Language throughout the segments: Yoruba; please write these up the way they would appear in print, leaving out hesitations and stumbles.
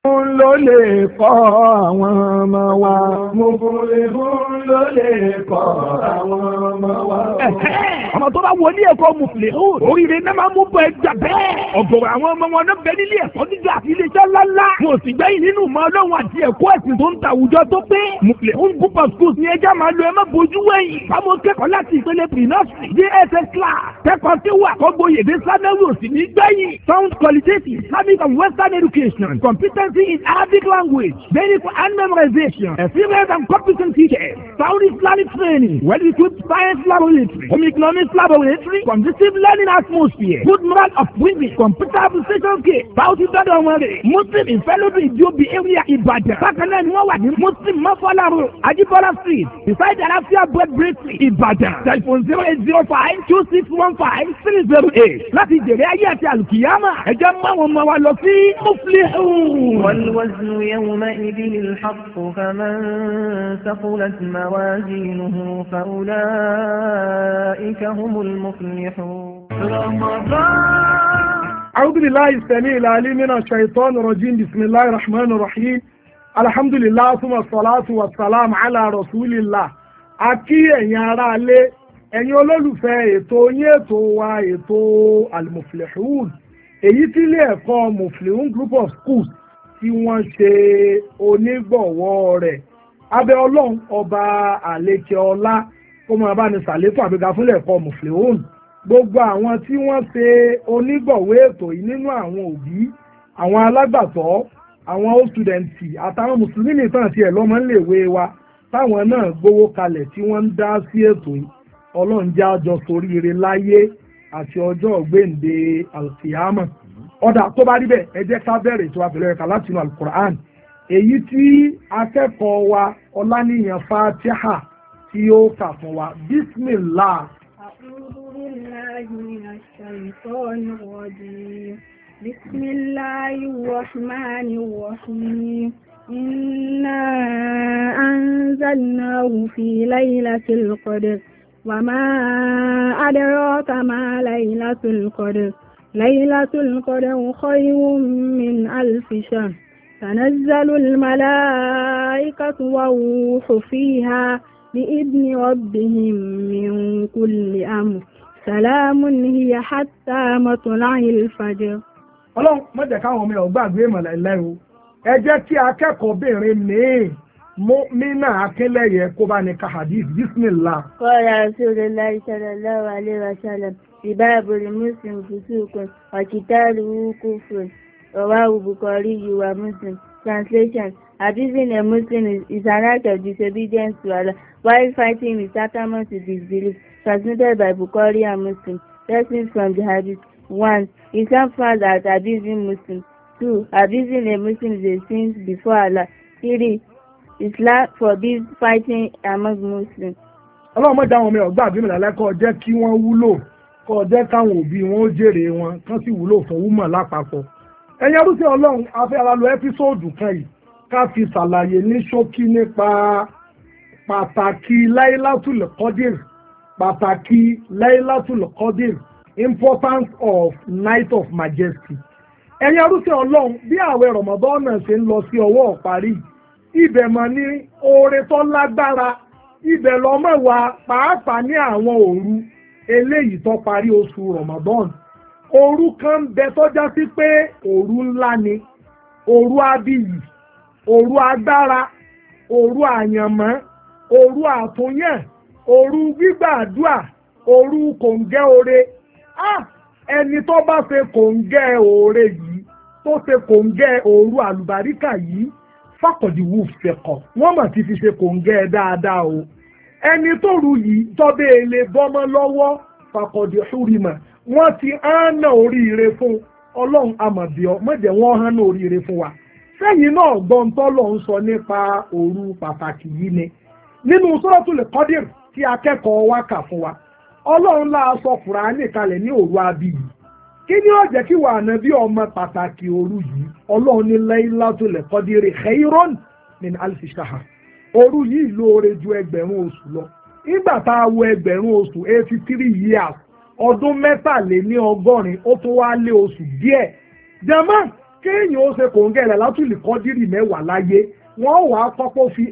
ló lè kọ́ àwọn ọmọ wa. Muflihun ló lè kọ́ àwọn ọmọ wa. Ọmọ tó bá wọ ní ẹ̀kọ́ Muflihun, oríire náà máa mú bọ ẹja bẹ́ẹ̀. Ọ̀gọ̀rọ̀ àwọn ọmọ wọn náà bẹ nílé ẹ̀kọ́ gíga àti iléeṣẹ́ ńláńlá. Mo sì gbẹ́yìn nínú ìmọ̀ Ọlọ́run àti ẹ̀kọ́ ẹ̀sìn tó ń ta àwùjọ tó pé. Muflihun group of schools ni ẹja máa lo ẹ má bojú wẹ̀yìn. Báwo kẹ́kọ̀ọ́ láti ìpele pre-nursery, JSS class, kẹ́kọ̀ọ́ tí wà kọ́gbóyèdè Samuel òsì ní gbẹ̀yìn. Sound qualitative Islamic and Western education, competency in Arabic language, medical and memorization, experienced and competent teachers, sound Islamic training, well-equipped science laboratory, home economics laboratory, conducive learning atmosphere, good moral of women, computer application kit, Bauchi Dọ́dọ̀ wọn rè, Muslim ìfẹ́lódù Ìjọbi area Ìbàdàn. Bákan náà ni wọ́n wà ní Muslim Mọ́fọ́lárò, Ajibola street, beside Àlàáfíà bread bakery Ìbàdàn. Telephone 0805-2615-308. Láti jèrè ayé àti àlùkìyámà, ẹ jẹ́ mú àwọn ọmọ wa lọ sí Muflihun. والوزن يومئذ الحق فمن ثقلت موازينه فأولئك هم المفلحون. أعوذ بالله السميع العليم من الشيطان الرجيم. بسم الله الرحمن الرحيم. الحمد لله ثم الصلاة والسلام على رسول الله. Akí ẹ̀yin ará ilé, ẹ̀yin olólùfẹ́ ètò yín ètò wa ètò Al-Muflihun. Èyí tí ilé ẹ̀kọ́ Muflihun Group of Schools tí wọ́n ṣe onígbọ̀wọ́ rẹ̀. Abẹ́ Ọlọ́run ọba àlekè ọlá kó máa bá ní sàlékún àgbéga fúnlẹ̀ ẹ̀kọ́ Muflihun. Gbogbo àwọn tí wọ́n ṣe onígbọ̀wọ́ ètò yìí nínú àwọn òbí, àwọn alágbàtọ́, àwọn old students àtàwọn mùsùlùmí nìkan àti ẹ̀lọ́mọ ńlẹ̀wé wa táwọn náà gbowó kalẹ̀ tí wọ́n ń dá sí ètò yìí. Ọlọ́run jẹ́ àjọ soríire láyé àti ọjọ́ ọ̀gbẹ́ǹde alkiyama. Ọ̀dà tó bá rí bẹ́ẹ̀ ẹ jẹ́ ká bẹ̀rẹ̀ ètò àpẹẹrẹ ẹ̀ka láti inú alukur'an. Èyí tí akẹ́kọ̀ọ́ wa Ọláníyàn Fatiha tí ó kà fún wa. Bismillah. أعوذ بالله من الشيطان الرجيم. بسم الله الرحمن الرحيم. إنا أنزلناه في ليلة القدر وما أدراك ما ليلة القدر. ليلة القدر خير من 1000 شهر. تنزل الملائكة والروح فيها بإذن ربهم من كل أمر. سلام هي حتى مطلع الفجر. Ọlọ́run má jẹ́ káwọn ọmọ ẹ̀ gbàgbé ìmọ̀lẹ̀ ẹlẹ́rú. Ẹ jẹ́ kí akẹ́kọ̀ọ́bìnrin míì Mọ́mínà Akínlẹ́yẹ kó bá ní ka hadith. Bismillah. قال رسول الله صلى الله عليه وسلم سباب المسلم فسوق وقتاله كفر. رواه البخاري ومسلم. Translation: Abusing a Muslim is an act of disobedience to Allah, while fighting is tantamount to disbelief. Transmitted by Bukhari and Muslim. Lessons from the Hadith: 1. Islam frowns at abusing Muslims. 2. Abusing a Muslim is a sin before Allah. 3. Islam forbids fighting among Muslims. Ọlọ́run mọ̀já àwọn ọmọ ẹ̀ gbàgbé ìmọ̀lẹ̀ kó jẹ́ kí wọ́n wúlò, kó jẹ́ káwọn òbí wọn ó jèrè wọn, kán sì wúlò fún wúmọ̀ lápapọ̀. Ẹ̀yin arúgbó Ọlọ́run a fẹ́ ara lo ẹ́písòdù kan yìí ká fi ṣàlàyé ní ṣókí nípa pàtàkì Laylatul Qadr, pàtàkì Laylatul Qadr, importance of Night of Majesty. Ẹ̀yin arúgbó Ọlọ́run bí ààwẹ̀ Ramadan náà ṣe ń lọ sí ọwọ́ ìparí, ibẹ̀ mọ̀ ní oore tó lágbára, ibẹ̀ lọ́mọ wa pàápàá ní àwọn òru eléyìí tó parí oṣù Ramadan. Òru kan bẹ tó já sí pé òru ńlá ni, òru abiyì, òru agbára, òru àyànmọ́, òru àtúnyàn, òru gbígbàdúà, òru kòǹgẹ́ oore. Ẹni tó bá ṣe kòǹgẹ́ oore yìí, tó ṣe kòǹgẹ́ òru àlùbáríkà yìí, fàkọ̀dìwù fẹ̀kọ̀ wọ́n mà ti fi ṣe kòǹgẹ́ dáadáa o. Ẹni tó rù yìí tọ́bẹ̀ èlé bọ́mọ lọ́wọ́ fàkọ̀dì ṣúrìmọ̀ wọ́n ti hánà oríire fún Ọlọ́run amọ̀bíọ́ mọ̀jẹ̀ wọ́n hánà oríire fún wa. Sẹ́yìn náà gbọ́n tọ́lọ̀ ń sọ nípa òru pàtàkì yìí ni. Nínú Suratul Qadr tí akẹ́kọ̀ọ́ wa kà fún wa, Ọlọ́run la sọ Kùránì kalẹ̀ ní òru abiyì. Kí ni ó jẹ́ kí wà nábì ọmọ pàtàkì òru yìí? Ọlọ́run ní Laylatul Qadri khayrun min 1000 shahr. Òru yìí lóore ju ẹgbẹ̀rún oṣù lọ. Nígbà tá a wo ẹgbẹ̀rún oṣù 83 years, ọdún 63 ó tún wá lé oṣù díẹ̀. Jàmáà kéèyàn ó ṣe kòńgẹ́ Lailatul Qadri mẹ́wàá láyé wọ́n wà á kọ́kọ́ fi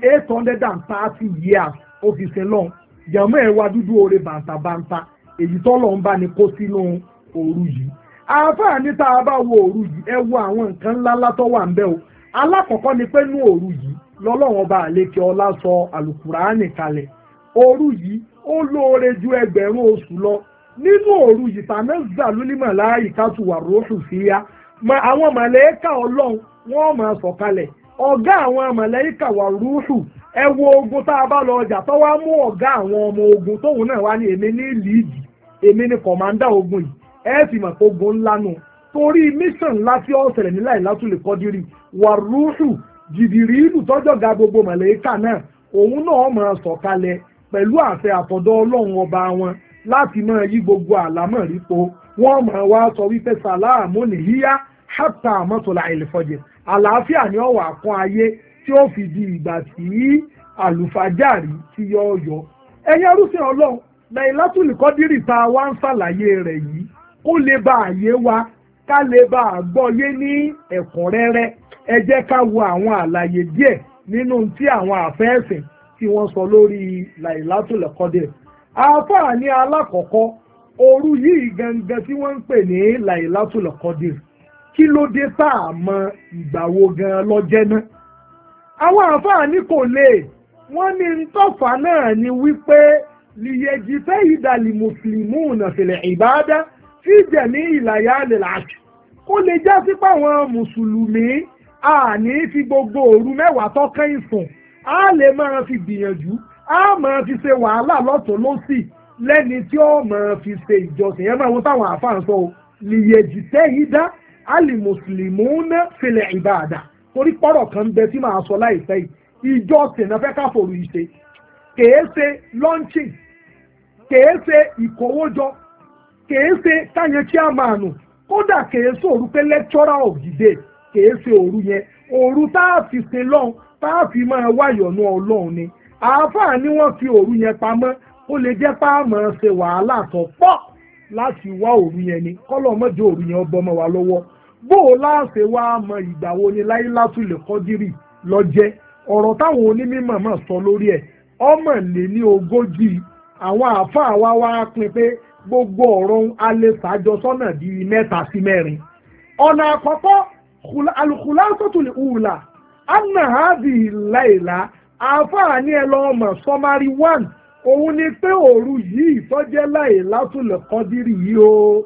830 years ó fi sin lọ́n jẹ̀mọ́ ẹ̀ wá dúdú oore bàǹtàbàǹtà èyí tọ́lọ̀ ń bá ní kó sínú òru yìí. àǹfààní tá a bá wo òru yìí ẹ wo àwọn nǹkan ńlá látọ́ wà ń bẹ̀ o. alákọ̀ọ́kọ́ ni pé ní òru yìí lọ́lọ́run ọba àlékè ọlá sọ àlùkùránì kalẹ̀. òru yìí ó lóore ju ẹgbẹ̀rún oṣù lọ. nínú òru yìí tanazzalul malaikatu warruhu fiha àwọn màlẹ́kà ọlọ́run wọ́n máa sọ̀kalẹ̀. ọ̀gá àwọn màlẹ́kà warruhu ẹ wo ogun tá a bá lọ ọjà tó wá mú ọ̀gá àwọn ọmọ ogun tóun náà wá ní èmi ní líìdì èmi ní kọ̀mándà ogun yìí ẹ fi mọ̀ pé ogun ńlá nù torí mission ńlá tí ó ṣẹlẹ̀ ní Lailatul Qadri wàrúùsù Jìbìrìlù tọ́jọ́ ga gbogbo màlẹ́kà náà òun náà máa sọ̀kalẹ̀ pẹ̀lú àṣẹ àtọ̀dọ̀ ọlọ́run ọba wọn láti máa yí gbogbo àlámọ̀rí po wọ́n máa wá sọ wípé sàlámù nìyíyá hatta matla'il fajr àlàáfíà ni ó wà kún ayé tí ó fi di ìgbà tí àlùfájàrí tí yọ yọ. ẹ̀yin arúsìn ọlọ́run Lailatul Qadri tá a wá ń ṣàlàyé rẹ̀ yìí kó lè bá àyè wa ká lè bá a gbọ́yé ní ẹ̀kúnrẹ́rẹ́ ẹ jẹ́ ká wo àwọn àlàyé díẹ̀ nínú tí àwọn àfẹ́ẹ̀sìn tí wọ́n sọ lórí Lailatul Qadri. àǹfààní alákọ̀ọ́kọ́ òru yìí gangan tí wọ́n ń pè ní Lailatul Qadri kí ló dé tá a mọ ìgbà wo gan lọ́jẹ́ náà. àwọn àǹfààní kò lè wọ́n ní ntọ́fà náà ni wípé lìyẹ̀jì fẹ́ ìdàlì mùsùlùmí nàfẹ̀lẹ̀ ìbáadá fi jẹ̀mí ìlàyà lèlàjì kó lè já sí páwọn mùsùlùmí àní fi gbogbo òru mẹ́wàá tọ́kàn ìsùn á lè máa fi gbìyànjú á máa fi ṣe wàhálà lọ́tún lọ́sì lẹ́ni tí ó máa fi ṣe ìjọsìn yẹn máa wọ́n táwọn àfáà ń sọ lìyẹ̀jì fẹ́ ìdá àlì mùsùlùmí nàfẹ̀lẹ̀ ìbáadá torí pọ́rọ̀ kan bẹ tí màá sọ láìpẹ́ yìí ìjọsìn náà fẹ́ káfòrò ìṣe kèé ṣe launching kèé ṣe ìkówójọ kèé ṣe táyẹn chairman kódà kèé ṣe òru pé lecturer of the day kèé ṣe òru yẹn òru tá a fi sin lọ́hùn tá a fi máa wáyọ̀nù ọlọ́run ni àáfàá ni wọ́n fi òru yẹn pamọ́ ó lè jẹ́ pé a máa ṣe wàhálà tó pọ̀ láti wá òru yẹn ni kọ́lọ̀ mọ́jọ òru yẹn ọbọ̀ mọ́ wa lọ́wọ́ bó o láṣẹ wá mọ ìgbà wo ni Lailatul Qadri lọ́jẹ́ ọ̀rọ̀ táwọn onímọ̀ máa sọ lórí ẹ̀ ọmọ lé ní 40 àwọn àáfàá wa wá pín pé gbogbo ọ̀rọ̀ alẹ́ sàájọ sọ́nà di 3 sí 4. ọ̀nà àkọ́kọ́ al-khulasatul ula anna hadhihi al-layla àáfàá ní ẹ lọ́ọ́ mọ̀ summary 1 òun ni pé òru yìí tọ́jẹ́ Lailatul Qadri yìí o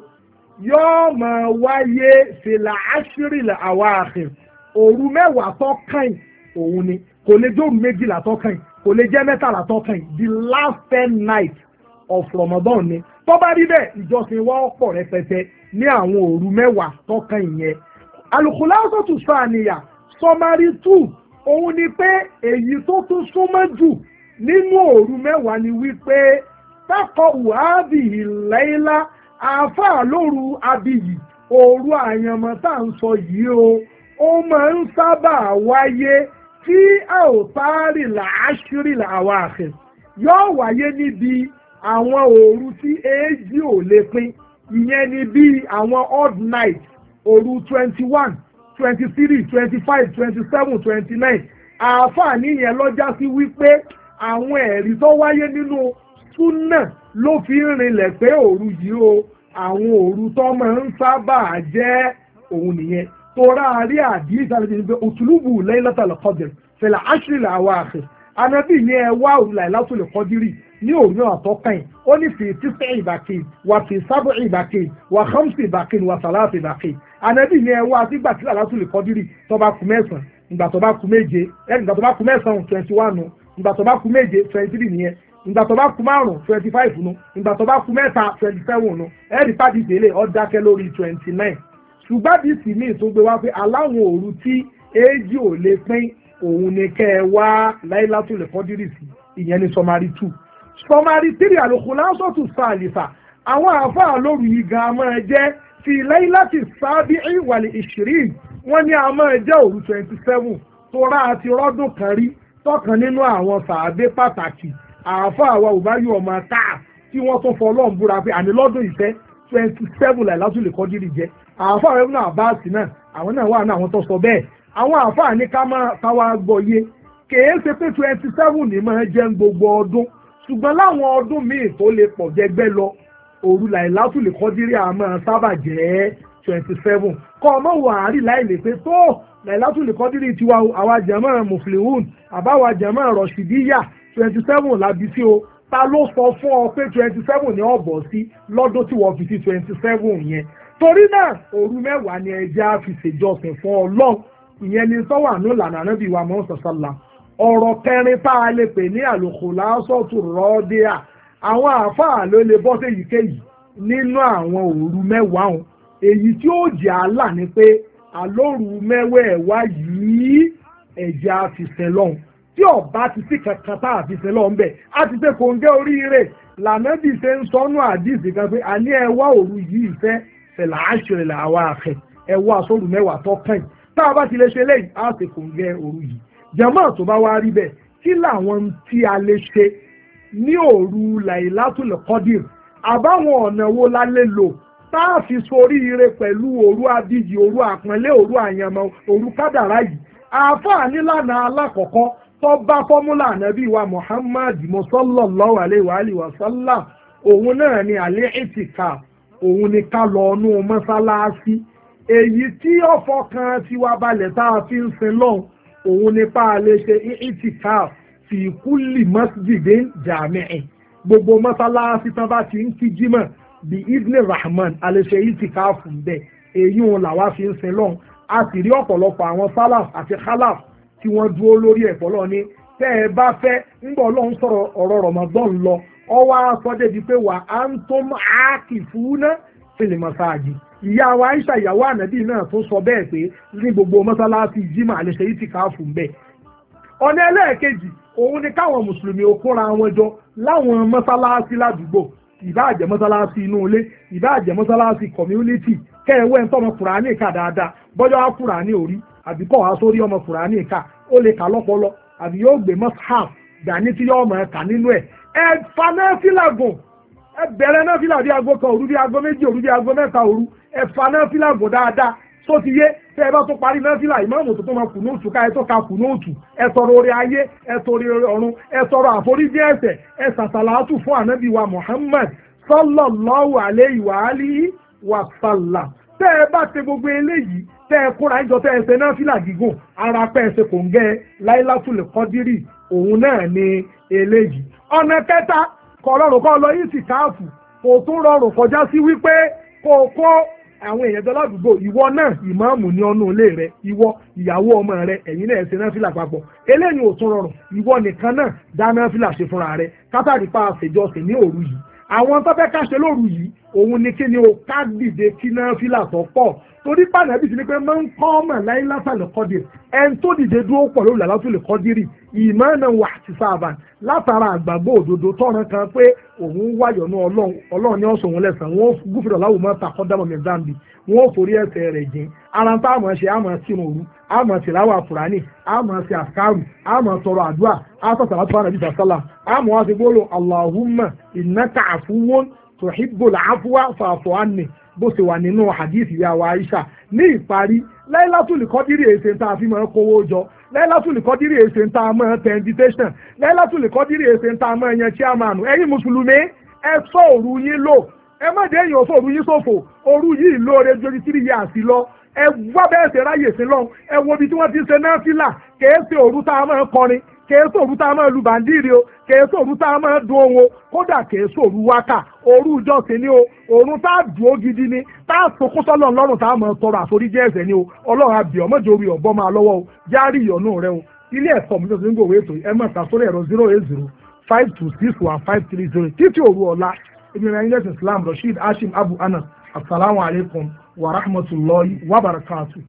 yóò máa wáyé fìlà ashril awakhir òru mẹ́wàá tó kàn òun ni kò lè jẹ́ òru 12 tó kàn kò lè jẹ́ 13 tó kàn the last 10 nights of Ramadan ni tó bá rí bẹ́ẹ̀ ìjọsìn wa pọ̀ rẹpẹtẹ ní àwọn òru mẹ́wàá tó kàn yẹn. al-khulasatu thaniya summary 2 òun ni pé èyí tó tún súnmọ́ jù nínú òru mẹ́wàá ni wípé taqa'u hadhihi al-layla àáfàá lóru abiyì òru àyànmọ́ tá à ń sọ yìí o ó máa ń sábà wáyé tí àwòtárì làásírì làwáàfin yóò wáyé níbi àwọn òru tí èjì ò lè pín ìyẹn ni bí àwọn odd night òru 21, 23, 25, 27, 29 àáfàá níyẹn lọ́jà sí wípé àwọn ẹ̀rí tó wáyé nínú súnà ló fi ń rinlẹ̀ pé òru yìí o àwọn òru tó máa ń sábà jẹ́ òun nìyẹn tora rí àdìs àlejò pé òtúlùbù Lailatul Qadr fẹ̀lẹ̀ ashril awakhir anabi ní ẹ wá òru Lailatul Qadri ní òru àtọ́kàn ó ní fi 9 ìbàkìn wà fi 7 ìbàkìn wà 5 ìbàkìn wà 3 ìbàkìn anabi ní ẹ wá sígbà tí Lailatul Qadri tó bá kù 9 ìgbà tó bá kù 7 ìgbà tó bá kù 9 21 ìgbà tó bá kù 7 23 nìyẹn ìgbà tó bá kù 5 25 nu ìgbà tó bá kù 3 27 nu ẹ̀rí pàdé ìdílé ó dákẹ́ lórí 29 ṣùgbọ́n bí sì ní ìtúgbé wá pé aláwọn òru tí èjì ò lè pín òun ni kẹ́ ẹ wá Lailatul Qadri sí ìyẹn ní summary 2 summary 3 al-khulasatu thalitha àwọn àáfàá lóru yìí gan máa jẹ́ fi Lailati sabi'i wal 20 wọ́n ní a máa jẹ́ òru 27 tó rá àti rọ́dún kan rí tọ́kan nínú àwọn sàábé pàtàkì àáfàá wa Ubayyu ọmọ Ka'b tí wọ́n tún fọlọ́n búra pé àní lọ́dún ìfẹ́ 27 Lailatul Qadri jẹ́ àáfàá rẹ̀ náà bá sí náà àwọn náà wà ní àwọn tó sọ bẹ́ẹ̀ àwọn àáfàá ní káwá gbọ́ yé kèé ṣe pé 27 ní máa jẹ́ gbogbo ọdún ṣùgbọ́n láwọn ọdún míì tó lè pọ̀ jẹgbẹ́ lọ òru Lailatul Qadri àmọ́ sábà jẹ́ 27 kọ́ ọmọ wàhálì láì lè pé tó Lailatul Qadri tiwa àwa jàmáà Muflihun àbáwa jàmáà Rashidiyya 27 làbí sí o ta ló sọ fún ọ pé 27 ní ọ̀bọ̀ sí lọ́dún tí wọ́n fi sí 27 yẹn torí náà òru mẹ́wàá ni ẹjẹ́ á fi ṣèjọsìn fún Ọlọ́run ìyẹn ni sọ́wà ní ìlànà Ànábì wa Muhammad sallallahu ọ̀rọ̀ kẹrin tá a lè pè ní al-Khulasatu Radi'a àwọn àáfàá ló lè bọ́ sí èyíkéyìí nínú àwọn òru mẹ́wàá ọ̀hún èyí tí ó jẹ́ àlà ni pé àlóru mẹ́wẹ̀ẹ̀wá yìí ẹ̀jẹ̀ àfìsẹ́ lọ́hùn tí ọba ti sí kankan tá àfìsẹ́ lọ́hùn bẹ́ẹ̀ á ti ṣe kòńgẹ́ oríire lànàbì ṣe ń sọnù àdìsí kan pé àní ẹwà òru yìí fẹ́ fẹ̀là àṣírí làwọn àfẹ́ ẹwà sóru mẹ́wàá tó kàn tá a bá ti lè ṣe lẹ́yìn á ṣe kòńgẹ́ òru yìí jàmáà tó bá wá rí bẹ́ẹ̀ kí làwọn tí a lè ṣe ní òru Lailatul Qadr àbáwọn ọ̀nà wo la lè lò tá a fi soríire pẹ̀lú òru abíjì òru àpọ́nlé òru àyànmọ́ òru kádàrá yìí àáfàá nílànà alákọ̀ọ́kọ́ tó bá fọ́múlà ànábì wa Muhammad sallallahu alaihi wa sallam òun náà ni al-i'tikaf òun ni ká lọ ọnú mọ́sálásí èyí tí ọ̀fọ̀kan tiwa balẹ̀ tá a fi ń sin lọ́hùn òun ni pa lè ṣe i'tikaf fi kulli masjidin jami'in gbogbo mọ́sálásí tán bá ti ń kí jímọ̀ bí ibn rahman alẹ́ṣẹ́ i'tikaf ń bẹ̀ èyí òun làwa fi ń sin lọ́hùn a sì rí ọ̀pọ̀lọpọ̀ àwọn salaf àti khalaf tí wọ́n dúró lórí ẹ̀fọ́ lọ ní tẹ́ ẹ bá fẹ́ ńgbọ́ ọlọ́run sọ̀rọ̀ ọ̀rọ̀ Ramadan lọ ọwọ́ aṣọ débi pé wà á ń tó aakifuna fil masajid ìyá wa Aisha ìyàwó ànábì náà tó sọ bẹ́ẹ̀ pé ní gbogbo mọ́sálásí jímọ̀ alẹ́ṣẹ́ i'tikaf ń bẹ̀ ọ̀nà ẹlẹ́ẹ̀kejì òun ni káwọn mùsùlùmí ó kóra wọn jọ láwọn mọ́sálásí ládùúgbò ìbáà jẹ́ mọ́sálásí inú ilé ìbáà jẹ́ mọ́sálásí community kẹ́ẹ̀wẹ́ ń tọ́mọ Kùránì ká dáadáa bọ́jọ́ á Kùránì orí àbí kọ́ wá sórí ọmọ Kùránì ká ó lè kà lọ́pọlọ àbí yóò gbé mọ́sáàf dání tí yóò mọ̀ ẹ́ kà nínú ẹ̀ ẹ fa náfìlà gùn ẹ bẹ̀rẹ̀ náfìlà bí aago kan òru bí aago méjì òru bí aago mẹ́ta òru ẹ fa náfìlà gùn dáadáa tó ti yé tẹ́ ẹ bá tó parí náfìlà ìmáàmù tó máa kù nóòtù ká ẹ tó ka kù nóòtù ẹ tọrọ orí ayé ẹ tọrọ orí ọ̀run ẹ tọrọ àforíjì ẹ̀ṣẹ̀ ẹ sàṣàlátù fún ànábì wa Muhammad sallallahu alayhi wa alihi wa sallam tẹ́ ẹ bá ṣe gbogbo eléyìí tẹ́ ẹ kóra ìjọ tẹ́ ẹ ṣe náfìlà gígùn ara pẹ́ ẹ ṣe kò ń gẹ́ Lailatul Qadri òun náà ni eléyìí ọ̀nà kẹta kọ̀ rọrùn kọ́ lọ i'tikaf kò tún rọrùn kọjá sí wípé kò kó àwọn èèyàn tó ládùúgbò ìwọ náà ìmáàmù ní ọnù ilé rẹ ìwọ ìyàwó ọmọ rẹ ẹ̀yin náà ṣe náfìlà papọ̀ eléyìí ò tún rọrùn ìwọ nìkan náà dá náfìlà ṣe fúnra rẹ kátàrí pa àṣejọsìn ní òru yìí àwọn tó fẹ́ ká ṣe lóru yìí òun ni kí ni o ká dìde kí náfìlà tó pọ̀ torí pàdánù ti ní pé máa ń kọ́ ọmọ Lailatul Qadr ẹni tó dìde dúró pọ̀ lórí Lailatul Qadr imanan wa ihtisaban látara àgbàgbọ́ òdodo tọ́ran kan pé òun wáyọ̀ ní ọlọ́run ní ọ̀sán òun lẹ́sàn wọ́n gúfèrè láwùjọ máa ta kọ́dámọ̀ mẹ́zàmbì wọ́n forí ẹsẹ̀ rẹ̀ jìn ara ń tá àmọ́ ṣe àmọ́ sínú òru àmọ́ tìláwà Kùránì àmọ́ ṣe àkàrù àmọ́ tọrọ àdúrà àtọ̀tà láti fún ànàbí sàlám àmọ́ wá sí gbólò Allahumma innaka afuwun tuhibbul afwa fa'fu anni bó ṣe wà nínú hadith ìyá wa Aisha ní ìparí Lailatul Qadri èsè tá a fi máa kówó jọ Lailatul Qadri èsè tá a máa tẹ invitation Lailatul Qadri èsè tá a máa yan chairman ẹ̀yin mùsùlùmí ẹ sọ òru yín lò ẹ má dé èèyàn sọ òru yín ṣòfò òru yìí lóore jojú 3 years lọ ẹ wá bẹ́ẹ̀ ṣe ráyè sí lọ ẹ wo ibi tí wọ́n ti ṣe náfìlà kèé ṣe òru tá a máa kọrin kèé ṣe òru tá a máa lu bàndìrì o kèé ṣe òru tá a máa dun ohun o kódà kèé ṣe òru wákà òru ìjọsìn ni o òru tá a dùn ó gidi ni tá a sọkún sọ́lọ̀ lọ́rùn tá a máa tọrọ àforíjì ẹ̀ṣẹ̀ ni o ọlọ́run àbí ọmọdé orí ọ̀bọ máa lọ́wọ́ o járí ìyọ̀nù rẹ o ilé ẹ̀kọ́ mi tó ti ń gbòòwò ètò ẹ máa ta sórí ẹ̀rọ 08052611530 títí òru ọ̀la ìgbìmọ̀ ẹ̀yìn Islam Rasheed Hashim Abu Anas assalamu alaikum wa rahmatullahi wa barakatuh.